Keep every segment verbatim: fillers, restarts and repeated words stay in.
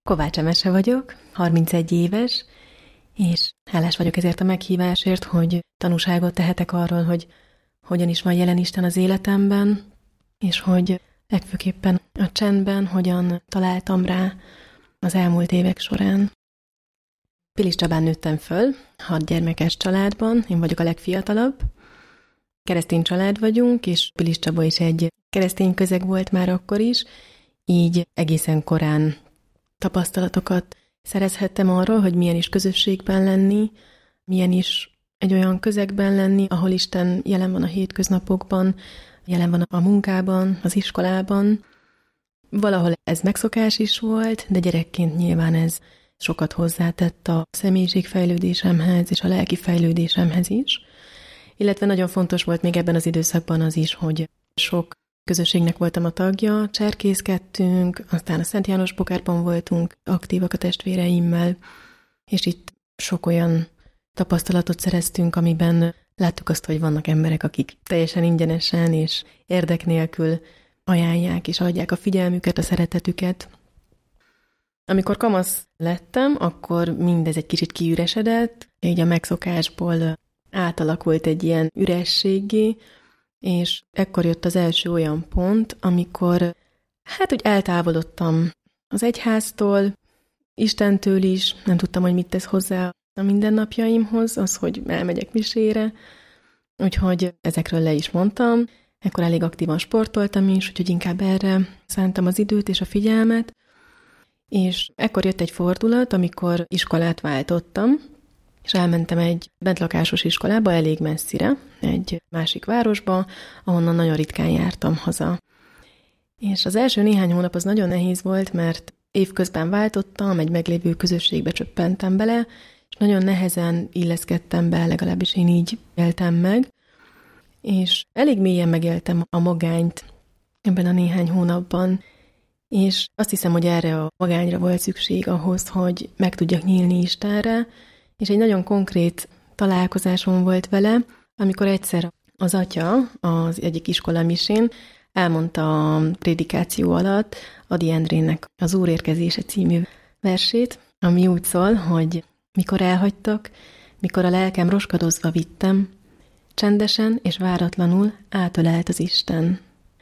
Kovács Emese vagyok, harmincegy éves, és hálás vagyok ezért a meghívásért, hogy tanúságot tehetek arról, hogy hogyan is van jelen Isten az életemben, és hogy legfőképpen a csendben hogyan találtam rá az elmúlt évek során. Pilis Csabán nőttem föl, hat gyermekes családban, én vagyok a legfiatalabb. Keresztény család vagyunk, és Pilis Csaba is egy keresztény közeg volt már akkor is, így egészen korán tapasztalatokat szerezhettem arról, hogy milyen is közösségben lenni, milyen is egy olyan közegben lenni, ahol Isten jelen van a hétköznapokban, jelen van a munkában, az iskolában. Valahol ez megszokás is volt, de gyerekként nyilván ez sokat hozzátett a személyiségfejlődésemhez és a lelki fejlődésemhez is. Illetve nagyon fontos volt még ebben az időszakban az is, hogy sok közösségnek voltam a tagja, cserkészkedtünk, aztán a Szent János Bokárban voltunk aktívak a testvéreimmel, és itt sok olyan tapasztalatot szereztünk, amiben láttuk azt, hogy vannak emberek, akik teljesen ingyenesen és érdek nélkül ajánlják és adják a figyelmüket, a szeretetüket. Amikor kamasz lettem, akkor mindez egy kicsit kiüresedett, így a megszokásból átalakult egy ilyen ürességgé, és ekkor jött az első olyan pont, amikor hát úgy eltávolodtam az egyháztól, Istentől is, nem tudtam, hogy mit tesz hozzá a mindennapjaimhoz, az, hogy elmegyek misére, úgyhogy ezekről le is mondtam. Ekkor elég aktívan sportoltam is, úgyhogy inkább erre szántam az időt és a figyelmet, és ekkor jött egy fordulat, amikor iskolát váltottam, és elmentem egy bentlakásos iskolába, elég messzire, egy másik városba, ahonnan nagyon ritkán jártam haza. És az első néhány hónap az nagyon nehéz volt, mert évközben váltottam, egy meglévő közösségbe csöppentem bele, és nagyon nehezen illeszkedtem be, legalábbis én így éltem meg, és elég mélyen megéltem a magányt ebben a néhány hónapban, és azt hiszem, hogy erre a magányra volt szükség ahhoz, hogy meg tudjak nyílni Istenre, és egy nagyon konkrét találkozásom volt vele, amikor egyszer az atya az egyik iskola misén elmondta a prédikáció alatt Ady Endrének az Úr érkezése című versét, ami úgy szól, hogy mikor elhagytak, mikor a lelkem roskadozva vittem, csendesen és váratlanul átölelt az Isten.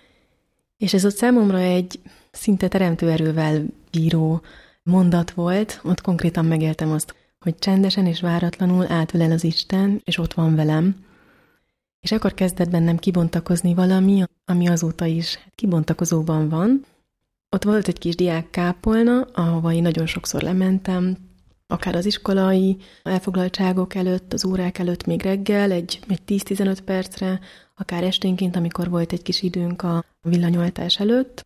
És ez ott számomra egy szinte teremtő erővel bíró mondat volt, ott konkrétan megéltem azt, hogy csendesen és váratlanul átölel az Isten, és ott van velem. És akkor kezdett bennem kibontakozni valami, ami azóta is kibontakozóban van. Ott volt egy kis diákkápolna, ahova én nagyon sokszor lementem, akár az iskolai elfoglaltságok előtt, az órák előtt még reggel, egy, egy tíz-tizenöt percre, akár esténként, amikor volt egy kis időnk a villanyoltás előtt.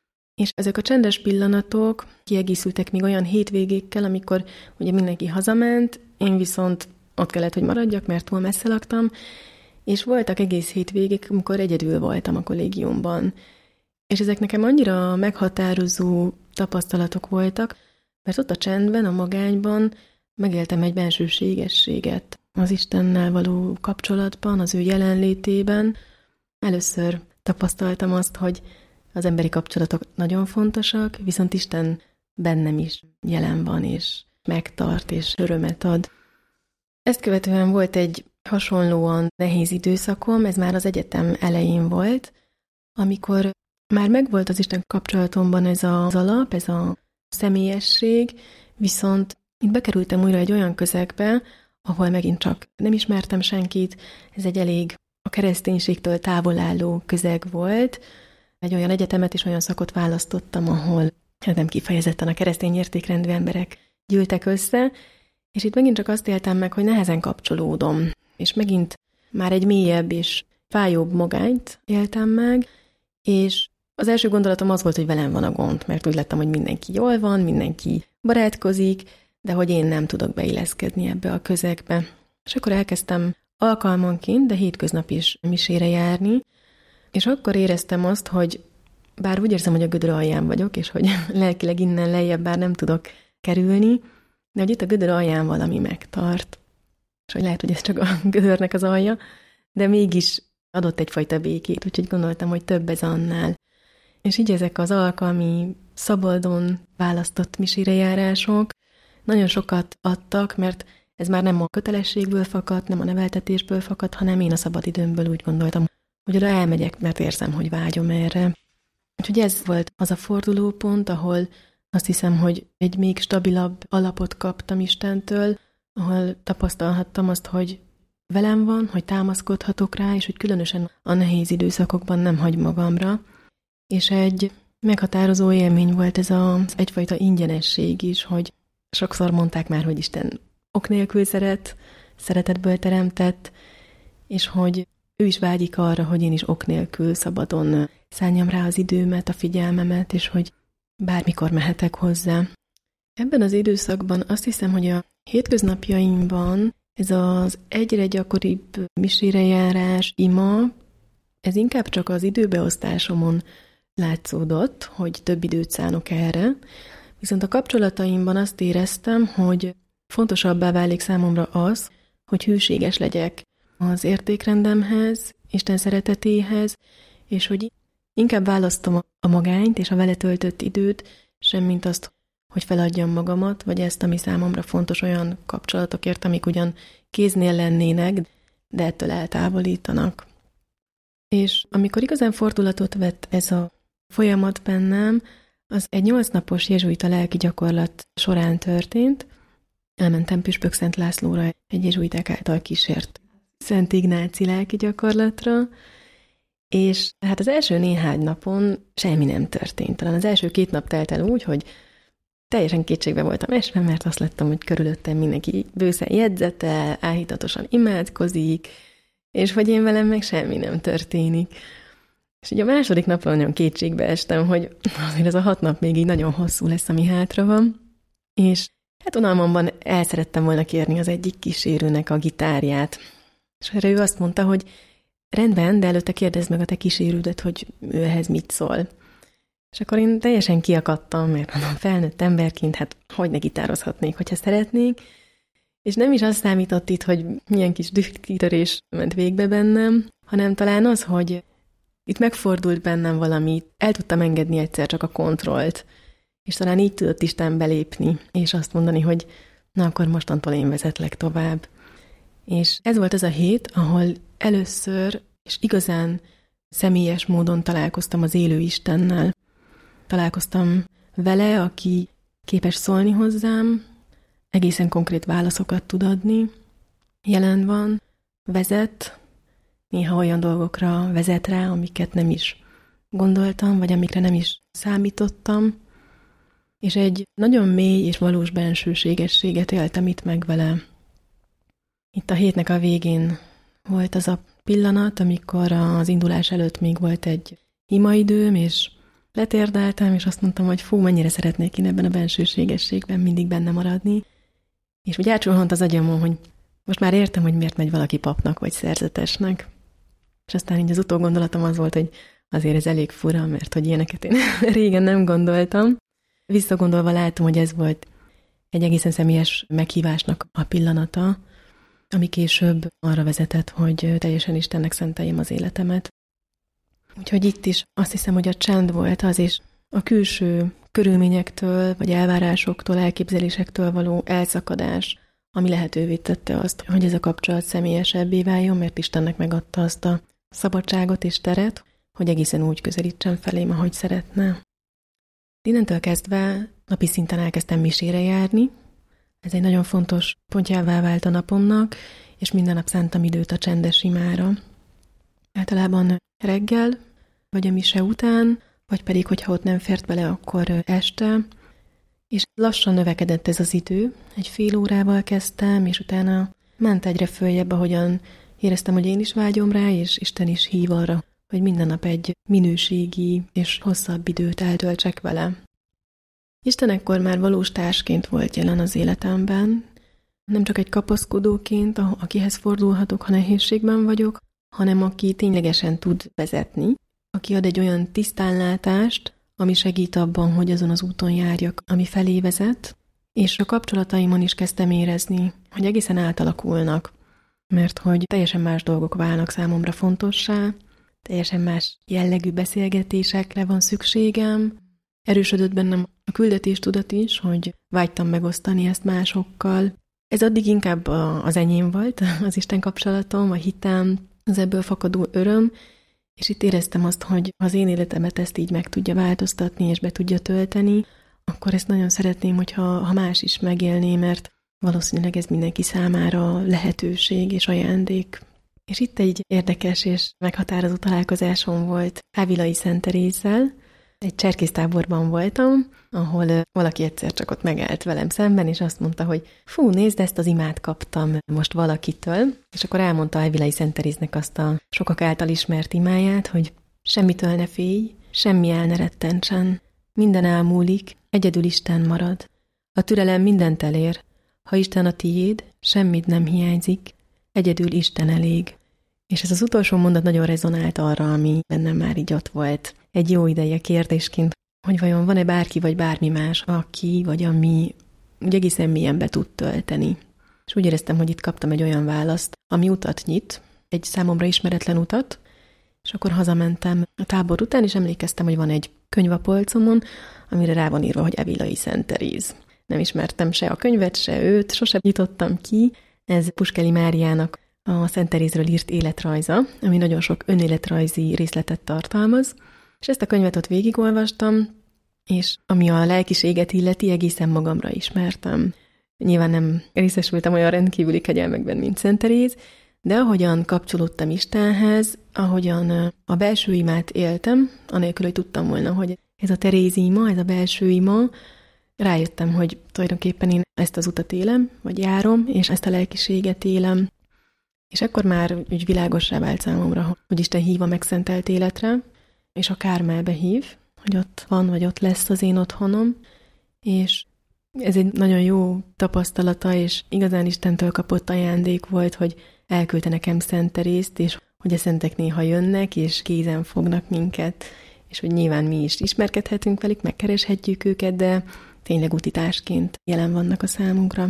És ezek a csendes pillanatok kiegészültek még olyan hétvégékkel, amikor ugye mindenki hazament, én viszont ott kellett, hogy maradjak, mert túl messze laktam, és voltak egész hétvégék, amikor egyedül voltam a kollégiumban. És ezek nekem annyira meghatározó tapasztalatok voltak, mert ott a csendben, a magányban megéltem egy bensőségességet az Istennel való kapcsolatban, az ő jelenlétében. Először tapasztaltam azt, hogy az emberi kapcsolatok nagyon fontosak, viszont Isten bennem is jelen van, és megtart, és örömet ad. Ezt követően volt egy hasonlóan nehéz időszakom, ez már az egyetem elején volt, amikor már megvolt az Isten kapcsolatomban ez az alap, ez a személyesség, viszont itt bekerültem újra egy olyan közegbe, ahol megint csak nem ismertem senkit, ez egy elég a kereszténységtől távol álló közeg volt. Egy olyan egyetemet és olyan szakot választottam, ahol nem kifejezetten a keresztény értékrendű emberek gyűltek össze, és itt megint csak azt éltem meg, hogy nehezen kapcsolódom, és megint már egy mélyebb és fájóbb magányt éltem meg, és az első gondolatom az volt, hogy velem van a gond, mert úgy láttam, hogy mindenki jól van, mindenki barátkozik, de hogy én nem tudok beilleszkedni ebbe a közegbe. És akkor elkezdtem alkalmanként, de hétköznap is misére járni, és akkor éreztem azt, hogy bár úgy érzem, hogy a gödör alján vagyok, és hogy lelkileg innen lejjebb bár nem tudok kerülni, de hogy itt a gödör alján valami megtart. És hogy lehet, hogy ez csak a gödörnek az alja, de mégis adott egyfajta békét, úgyhogy gondoltam, hogy több ez annál. És így ezek az alkalmi szabadon választott misérejárások nagyon sokat adtak, mert ez már nem a kötelességből fakadt, nem a neveltetésből fakadt, hanem én a szabadidőmből úgy gondoltam, hogy oda elmegyek, mert érzem, hogy vágyom erre. Úgyhogy ez volt az a fordulópont, ahol azt hiszem, hogy egy még stabilabb alapot kaptam Istentől, ahol tapasztalhattam azt, hogy velem van, hogy támaszkodhatok rá, és hogy különösen a nehéz időszakokban nem hagy magamra. És egy meghatározó élmény volt ez az egyfajta ingyenesség is, hogy sokszor mondták már, hogy Isten ok nélkül szeret, szeretetből teremtett, és hogy ő is vágyik arra, hogy én is ok nélkül szabadon szálljam rá az időmet, a figyelmemet, és hogy bármikor mehetek hozzá. Ebben az időszakban azt hiszem, hogy a hétköznapjaimban ez az egyre gyakoribb misérejárás, ima, ez inkább csak az időbeosztásomon látszódott, hogy több időt szánok erre, viszont a kapcsolataimban azt éreztem, hogy fontosabbá válik számomra az, hogy hűséges legyek az értékrendemhez, Isten szeretetéhez, és hogy inkább választom a magányt és a vele töltött időt, semmint azt, hogy feladjam magamat, vagy ezt, ami számomra fontos olyan kapcsolatokért, amik ugyan kéznél lennének, de ettől eltávolítanak. És amikor igazán fordulatot vett ez a folyamat bennem, az egy nyolc napos jezsuita lelki gyakorlat során történt. Elmentem Püspök Szent Lászlóra egy jezsuiták által kísért Szent Ignáci lelki gyakorlatra, és hát az első néhány napon semmi nem történt. Talán az első két nap telt el úgy, hogy teljesen kétségbe voltam esve, mert azt láttam, hogy körülöttem mindenki bőszen jegyzetel, áhítatosan imádkozik, és hogy én velem meg semmi nem történik. És ugye a második napon nagyon kétségbe estem, hogy azért ez a hat nap még így nagyon hosszú lesz, ami hátra van, és hát unalmamban el szerettem volna kérni az egyik kísérőnek a gitárját. És erre ő azt mondta, hogy rendben, de előtte kérdezd meg a te kísérődet, hogy ő ehhez mit szól. És akkor én teljesen kiakadtam, mert mondom, felnőtt emberként, hát hogy ne gitározhatnék, hogyha szeretnék. És nem is azt számított itt, hogy milyen kis dühkitörés ment végbe bennem, hanem talán az, hogy itt megfordult bennem valami, el tudtam engedni egyszer csak a kontrollt, és talán így tudott Isten belépni, és azt mondani, hogy na akkor mostantól én vezetlek tovább. És ez volt az a hét, ahol először, és igazán személyes módon találkoztam az élő Istennel. Találkoztam vele, aki képes szólni hozzám, egészen konkrét válaszokat tud adni, jelen van, vezet, néha olyan dolgokra vezet rá, amiket nem is gondoltam, vagy amikre nem is számítottam, és egy nagyon mély és valós bensőségességet éltem itt meg vele. Itt a hétnek a végén volt az a pillanat, amikor az indulás előtt még volt egy imaidőm, és letérdáltam, és azt mondtam, hogy fú, mennyire szeretnék én ebben a bensőségességben mindig benne maradni. És úgy átsulhant az agyamon, hogy most már értem, hogy miért megy valaki papnak vagy szerzetesnek. És aztán így az utógondolatom az volt, hogy azért ez elég fura, mert hogy ilyeneket én régen nem gondoltam. Visszagondolva látom, hogy ez volt egy egészen személyes meghívásnak a pillanata, ami később arra vezetett, hogy teljesen Istennek szenteljem az életemet. Úgyhogy itt is azt hiszem, hogy a csend volt az, és a külső körülményektől, vagy elvárásoktól, elképzelésektől való elszakadás, ami lehetővé tette azt, hogy ez a kapcsolat személyesebbé váljon, mert Istennek megadta azt a szabadságot és teret, hogy egészen úgy közelítsen felém, ahogy szeretne. Innentől kezdve napi szinten elkezdtem misére járni. Ez egy nagyon fontos pontjává vált a napomnak, és minden nap szántam időt a csendes imára. Általában reggel, vagy a mise után, vagy pedig, hogyha ott nem fért bele, akkor este, és lassan növekedett ez az idő. Egy fél órával kezdtem, és utána ment egyre följebb, ahogyan éreztem, hogy én is vágyom rá, és Isten is hív arra, hogy minden nap egy minőségi és hosszabb időt eltöltsek vele. Isten ekkor már valós társként volt jelen az életemben, nem csak egy kapaszkodóként, akihez fordulhatok, ha nehézségben vagyok, hanem aki ténylegesen tud vezetni, aki ad egy olyan tisztánlátást, ami segít abban, hogy azon az úton járjak, ami felé vezet, és a kapcsolataimon is kezdtem érezni, hogy egészen átalakulnak, mert hogy teljesen más dolgok válnak számomra fontossá, teljesen más jellegű beszélgetésekre van szükségem, erősödött bennem a küldetéstudat is, hogy vágytam megosztani ezt másokkal. Ez addig inkább az enyém volt, az Isten kapcsolatom, a hitem, az ebből fakadó öröm, és itt éreztem azt, hogy ha az én életemet ezt így meg tudja változtatni, és be tudja tölteni, akkor ezt nagyon szeretném, hogyha ha más is megélné, mert valószínűleg ez mindenki számára lehetőség és ajándék. És itt egy érdekes és meghatározó találkozásom volt Ávilai Szent Terézzel. Egy cserkésztáborban voltam, ahol valaki egyszer csak ott megállt velem szemben, és azt mondta, hogy fú, nézd, ezt az imát kaptam most valakitől, és akkor elmondta Ávilai Szent Teréznek azt a sokak által ismert imáját, hogy semmitől ne félj, semmi el ne rettentsen, minden elmúlik, egyedül Isten marad. A türelem mindent elér, ha Isten a tiéd, semmit nem hiányzik, egyedül Isten elég. És ez az utolsó mondat nagyon rezonált arra, ami bennem már így ott volt egy jó ideje kérdésként, hogy vajon van-e bárki vagy bármi más, aki vagy ami úgy egészen mélyen be tud tölteni. És úgy éreztem, hogy itt kaptam egy olyan választ, ami utat nyit, egy számomra ismeretlen utat, és akkor hazamentem a tábor után, és emlékeztem, hogy van egy könyv a polcomon, amire rá van írva, hogy Ávilai Szent Teréz. Nem ismertem se a könyvet, se őt, sosem nyitottam ki. Ez Puskeli Máriának a Szent Terézről írt életrajza, ami nagyon sok önéletrajzi részletet tartalmaz, és ezt a könyvet ott végigolvastam, és ami a lelkiséget illeti, egészen magamra ismertem. Nyilván nem részesültem olyan rendkívüli kegyelmekben, mint Szent Teréz, de ahogyan kapcsolódtam Istenhez, ahogyan a belső imát éltem, anélkül, hogy tudtam volna, hogy ez a Terézi ima, ez a belső ima, rájöttem, hogy tulajdonképpen én ezt az utat élem, vagy járom, és ezt a lelkiséget élem. És akkor már úgy világossá vált számomra, hogy Isten hív a megszentelt életre, és a Kármelbe hív, hogy ott van, vagy ott lesz az én otthonom, és ez egy nagyon jó tapasztalata, és igazán Istentől kapott ajándék volt, hogy elküldte nekem Szent Terézt, és hogy a szentek néha jönnek, és kézen fognak minket, és hogy nyilván mi is ismerkedhetünk velük, megkereshetjük őket, de tényleg utitásként jelen vannak a számunkra.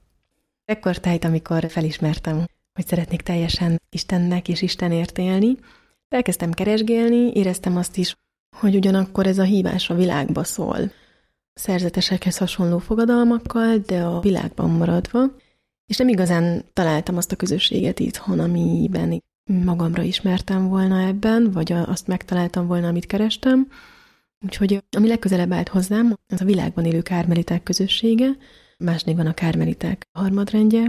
Ekkor tájt, amikor felismertem, hogy szeretnék teljesen Istennek és Istenért élni, elkezdtem keresgélni, éreztem azt is, hogy ugyanakkor ez a hívás a világba szól. Szerzetesekhez hasonló fogadalmakkal, de a világban maradva, és nem igazán találtam azt a közösséget itthon, amiben magamra ismertem volna ebben, vagy azt megtaláltam volna, amit kerestem. Úgyhogy ami legközelebb állt hozzám, az a világban élő kármeliták közössége, más néven a kármeliták harmadrendje,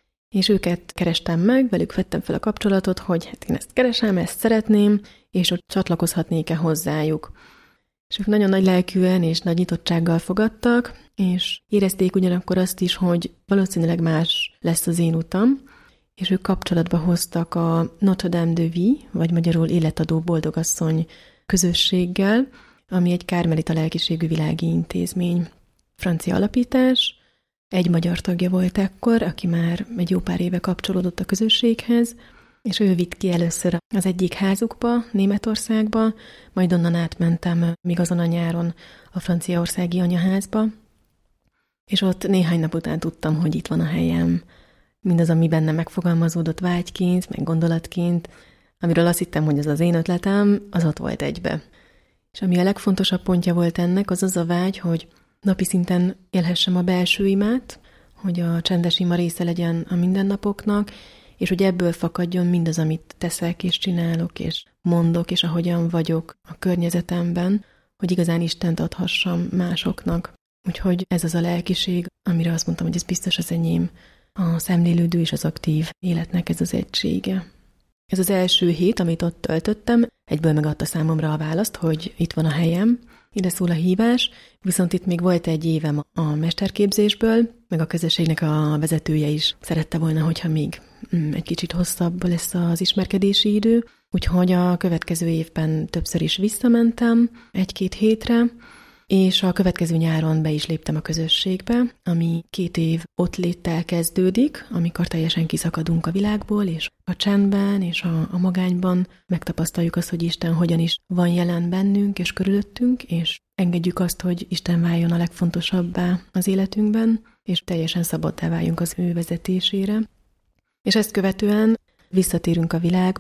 és őket kerestem meg, velük vettem fel a kapcsolatot, hogy hát én ezt keresem, ezt szeretném, és ott csatlakozhatnék-e hozzájuk. És ők nagyon nagy lelkűen és nagy nyitottsággal fogadtak, és érezték ugyanakkor azt is, hogy valószínűleg más lesz az én utam, és ők kapcsolatba hoztak a Notre Dame de Vie, vagy magyarul életadó boldogasszony közösséggel, ami egy kármelita lelkiségű világi intézmény. Francia alapítás, egy magyar tagja volt ekkor, aki már egy jó pár éve kapcsolódott a közösséghez, és ő vitt ki először az egyik házukba, Németországba, majd onnan átmentem még azon a nyáron a franciaországi anyaházba, és ott néhány nap után tudtam, hogy itt van a helyem. Mindaz, ami bennem megfogalmazódott vágyként, meg gondolatként, amiről azt hittem, hogy ez az én ötletem, az ott volt egybe. És ami a legfontosabb pontja volt ennek, az az a vágy, hogy napi szinten élhessem a belső imát, hogy a csendes ima része legyen a mindennapoknak, és hogy ebből fakadjon mindaz, amit teszek és csinálok, és mondok, és ahogyan vagyok a környezetemben, hogy igazán Istent adhassam másoknak. Úgyhogy ez az a lelkiség, amire azt mondtam, hogy ez biztos az enyém, a szemlélődő és az aktív életnek ez az egysége. Ez az első hét, amit ott töltöttem, egyből megadta számomra a választ, hogy itt van a helyem, ide szól a hívás, viszont itt még volt egy évem a mesterképzésből, meg a közösségnek a vezetője is szerette volna, hogyha még egy kicsit hosszabb lesz az ismerkedési idő, úgyhogy a következő évben többször is visszamentem egy-két hétre, és a következő nyáron be is léptem a közösségbe, ami két év ott léttel kezdődik, amikor teljesen kiszakadunk a világból, és a csendben és a, a magányban megtapasztaljuk azt, hogy Isten hogyan is van jelen bennünk és körülöttünk, és engedjük azt, hogy Isten váljon a legfontosabbá az életünkben, és teljesen szabaddá váljunk az ő vezetésére. És ezt követően visszatérünk a világba,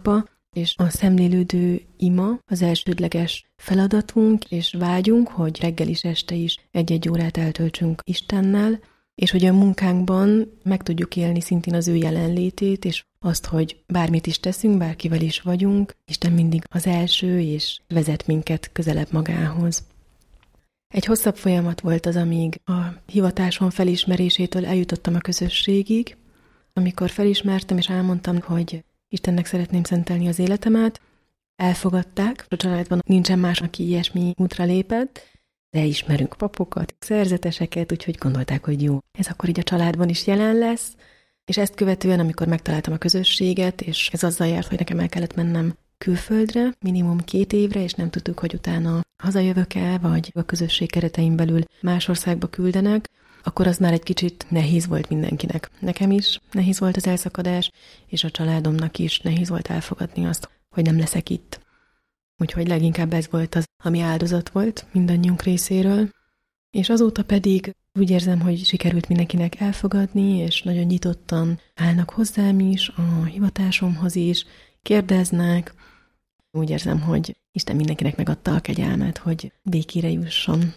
és a szemlélődő ima az elsődleges feladatunk, és vágyunk, hogy reggel is, este is egy-egy órát eltöltsünk Istennel, és hogy a munkánkban meg tudjuk élni szintén az ő jelenlétét, és azt, hogy bármit is teszünk, bárkivel is vagyunk, Isten mindig az első, és vezet minket közelebb magához. Egy hosszabb folyamat volt az, amíg a hivatásom felismerésétől eljutottam a közösségig, amikor felismertem és elmondtam, hogy Istennek szeretném szentelni az életemet, elfogadták, a családban nincsen más, aki ilyesmi útra lépett, de ismerünk papokat, szerzeteseket, úgyhogy gondolták, hogy jó, ez akkor így a családban is jelen lesz, és ezt követően, amikor megtaláltam a közösséget, és ez azzal járt, hogy nekem el kellett mennem külföldre, minimum két évre, és nem tudtuk, hogy utána hazajövök-e, vagy a közösség keretein belül más országba küldenek, akkor az már egy kicsit nehéz volt mindenkinek. Nekem is nehéz volt az elszakadás, és a családomnak is nehéz volt elfogadni azt, hogy nem leszek itt. Úgyhogy leginkább ez volt az, ami áldozat volt mindannyiunk részéről. És azóta pedig úgy érzem, hogy sikerült mindenkinek elfogadni, és nagyon nyitottan állnak hozzám is, a hivatásomhoz is, kérdeznek. Úgy érzem, hogy Isten mindenkinek megadta a kegyelmet, hogy békére jusson.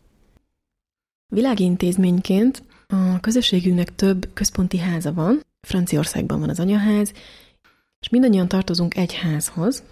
Világi intézményként a közösségünknek több központi háza van, Franciaországban van az anyaház, és mindannyian tartozunk egy házhoz,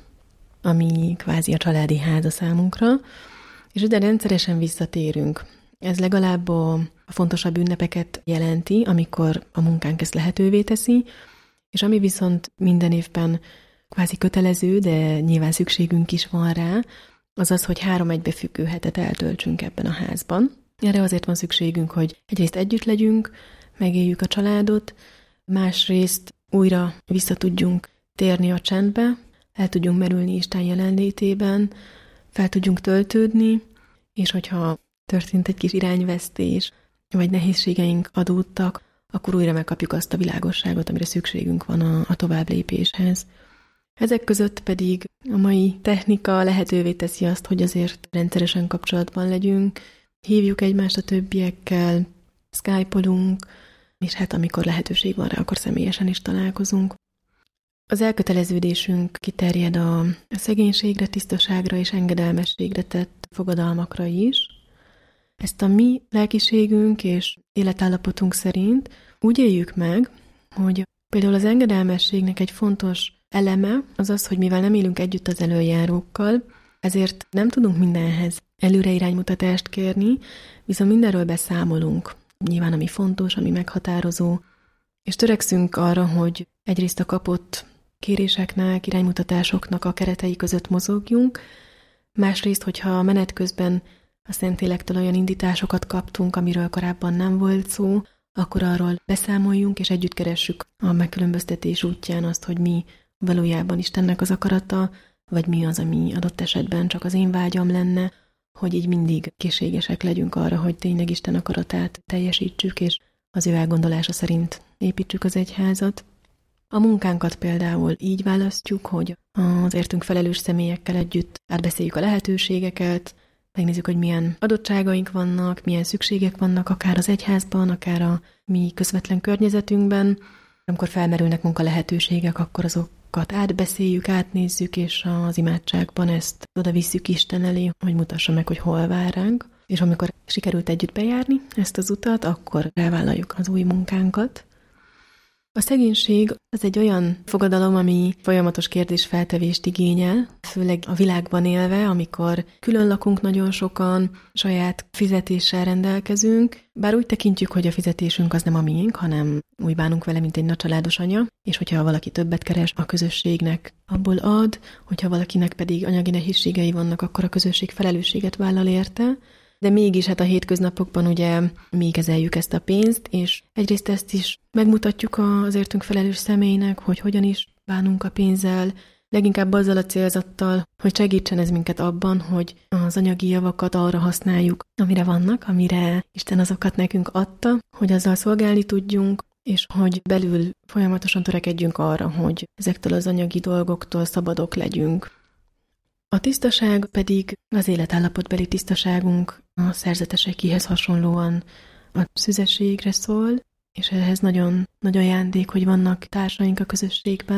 ami kvázi a családi ház a számunkra, és ide rendszeresen visszatérünk. Ez legalább a, a fontosabb ünnepeket jelenti, amikor a munkánk ezt lehetővé teszi, és ami viszont minden évben kvázi kötelező, de nyilván szükségünk is van rá, az az, hogy három egybefüggő hetet eltöltsünk ebben a házban. Erre azért van szükségünk, hogy egyrészt együtt legyünk, megéljük a családot, másrészt újra vissza tudjunk térni a csendbe, el tudjunk merülni Isten jelenlétében, fel tudjunk töltődni, és hogyha történt egy kis irányvesztés, vagy nehézségeink adódtak, akkor újra megkapjuk azt a világosságot, amire szükségünk van a, a továbblépéshez. Ezek között pedig a mai technika lehetővé teszi azt, hogy azért rendszeresen kapcsolatban legyünk, hívjuk egymást a többiekkel, skype-olunk, és hát amikor lehetőség van rá, akkor személyesen is találkozunk. Az elköteleződésünk kiterjed a szegénységre, tisztaságra és engedelmességre tett fogadalmakra is. Ezt a mi lelkiségünk és életállapotunk szerint úgy éljük meg, hogy például az engedelmességnek egy fontos eleme az az, hogy mivel nem élünk együtt az elöljárókkal, ezért nem tudunk mindenhez előre iránymutatást kérni, viszont mindenről beszámolunk. Nyilván ami fontos, ami meghatározó, és törekszünk arra, hogy egyrészt a kapott kéréseknek, iránymutatásoknak a keretei között mozogjunk, másrészt, hogyha a menet közben a Szentlélektől olyan indításokat kaptunk, amiről korábban nem volt szó, akkor arról beszámoljunk, és együtt keressük a megkülönböztetés útján azt, hogy mi valójában Istennek az akarata, vagy mi az, ami adott esetben csak az én vágyam lenne, hogy így mindig készségesek legyünk arra, hogy tényleg Isten akaratát teljesítsük, és az ő elgondolása szerint építsük az egyházat. A munkánkat például így választjuk, hogy az értünk felelős személyekkel együtt átbeszéljük a lehetőségeket, megnézzük, hogy milyen adottságaink vannak, milyen szükségek vannak akár az egyházban, akár a mi közvetlen környezetünkben. Amikor felmerülnek munka lehetőségek, akkor azokat átbeszéljük, átnézzük, és az imádságban ezt oda visszük Isten elé, hogy mutassa meg, hogy hol vár ránk. És amikor sikerült együtt bejárni ezt az utat, akkor elvállaljuk az új munkánkat. A szegénység az egy olyan fogadalom, ami folyamatos kérdésfeltevést igényel, főleg a világban élve, amikor külön lakunk nagyon sokan, saját fizetéssel rendelkezünk, bár úgy tekintjük, hogy a fizetésünk az nem a miénk, hanem úgy bánunk vele, mint egy nagy családos anya, és hogyha valaki többet keres, a közösségnek abból ad, hogyha valakinek pedig anyagi nehézségei vannak, akkor a közösség felelősséget vállal érte, de mégis hát a hétköznapokban ugye mi kezeljük ezt a pénzt, és egyrészt ezt is megmutatjuk az értünk felelős személynek, hogy hogyan is bánunk a pénzzel, leginkább azzal a célzattal, hogy segítsen ez minket abban, hogy az anyagi javakat arra használjuk, amire vannak, amire Isten azokat nekünk adta, hogy azzal szolgálni tudjunk, és hogy belül folyamatosan törekedjünk arra, hogy ezektől az anyagi dolgoktól szabadok legyünk. A tisztaság pedig az életállapotbeli tisztaságunk a szerzetesekéhez hasonlóan a szüzességre szól, és ehhez nagyon nagy ajándék, hogy vannak társaink a közösségben,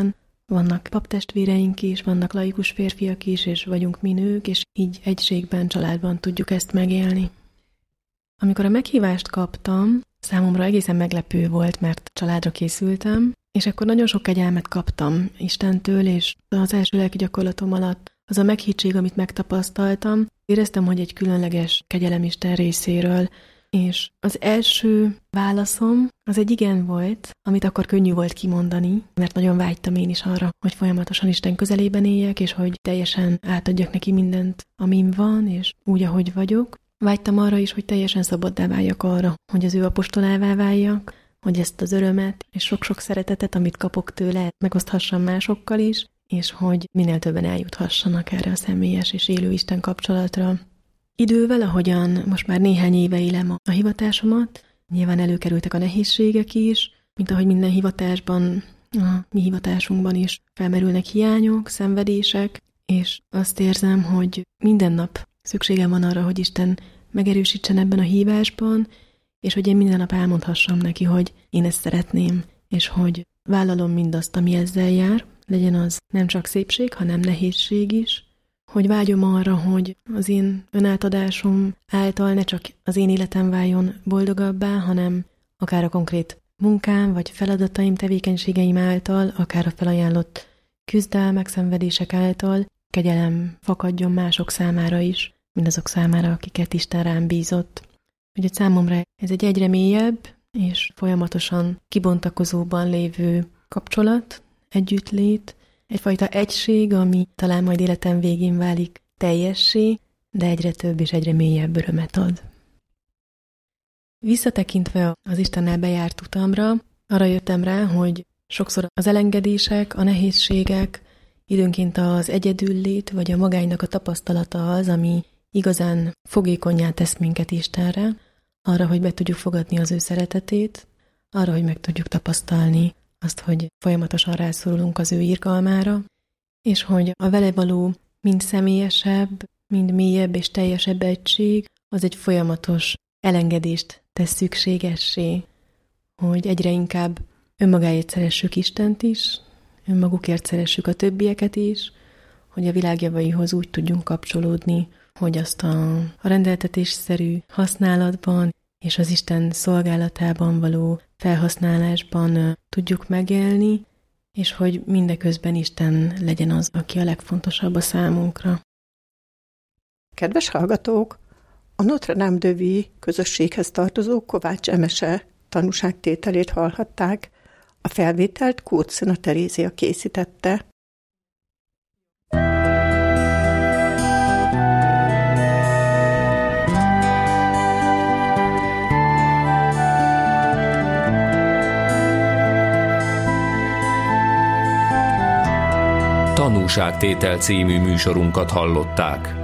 vannak paptestvéreink is, vannak laikus férfiak is, és vagyunk mi nők, és így egységben, családban tudjuk ezt megélni. Amikor a meghívást kaptam, számomra egészen meglepő volt, mert családra készültem, és akkor nagyon sok kegyelmet kaptam Istentől, és az első lelki gyakorlatom alatt az a meghittség, amit megtapasztaltam, éreztem, hogy egy különleges kegyelem Isten részéről, és az első válaszom az egy igen volt, amit akkor könnyű volt kimondani, mert nagyon vágytam én is arra, hogy folyamatosan Isten közelében éljek, és hogy teljesen átadjak neki mindent, amim van, és úgy, ahogy vagyok. Vágytam arra is, hogy teljesen szabaddá váljak arra, hogy az ő apostolává váljak, hogy ezt az örömet és sok-sok szeretetet, amit kapok tőle, megoszthassam másokkal is, és hogy minél többen eljuthassanak erre a személyes és élő Isten kapcsolatra. Idővel, ahogyan most már néhány éve élem a hivatásomat, nyilván előkerültek a nehézségek is, mint ahogy minden hivatásban, a mi hivatásunkban is felmerülnek hiányok, szenvedések, és azt érzem, hogy minden nap szükségem van arra, hogy Isten megerősítsen ebben a hívásban, és hogy én minden nap elmondhassam neki, hogy én ezt szeretném, és hogy vállalom mindazt, ami ezzel jár, legyen az nem csak szépség, hanem nehézség is, hogy vágyom arra, hogy az én önátadásom által ne csak az én életem váljon boldogabbá, hanem akár a konkrét munkám, vagy feladataim, tevékenységeim által, akár a felajánlott küzdelmek, szenvedések által kegyelem fakadjon mások számára is, mindazok számára, akiket Isten rám bízott. Úgyhogy számomra ez egy egyre mélyebb és folyamatosan kibontakozóban lévő kapcsolat, együttlét, egyfajta egység, ami talán majd életem végén válik teljessé, de egyre több és egyre mélyebb örömet ad. Visszatekintve az Istennel bejárt utamra, arra jöttem rá, hogy sokszor az elengedések, a nehézségek, időnként az egyedüllét vagy a magánynak a tapasztalata az, ami igazán fogékonnyá tesz minket Istenre, arra, hogy be tudjuk fogadni az ő szeretetét, arra, hogy meg tudjuk tapasztalni azt, hogy folyamatosan rászorulunk az ő irgalmára, és hogy a vele való mind személyesebb, mind mélyebb és teljesebb egység, az egy folyamatos elengedést tesz szükségessé, hogy egyre inkább önmagáért szeressük Istent is, önmagukért szeressük a többieket is, hogy a világ javaihoz úgy tudjunk kapcsolódni, hogy azt a, a rendeltetésszerű használatban és az Isten szolgálatában való felhasználásban tudjuk megélni, és hogy mindeközben Isten legyen az, aki a legfontosabb a számunkra. Kedves hallgatók! A Notre Dame de Vie közösséghez tartozó Kovács Emese tanúságtételét hallhatták. A felvételt Kóczina Terézia készítette. Tanúságtétel című műsorunkat hallották.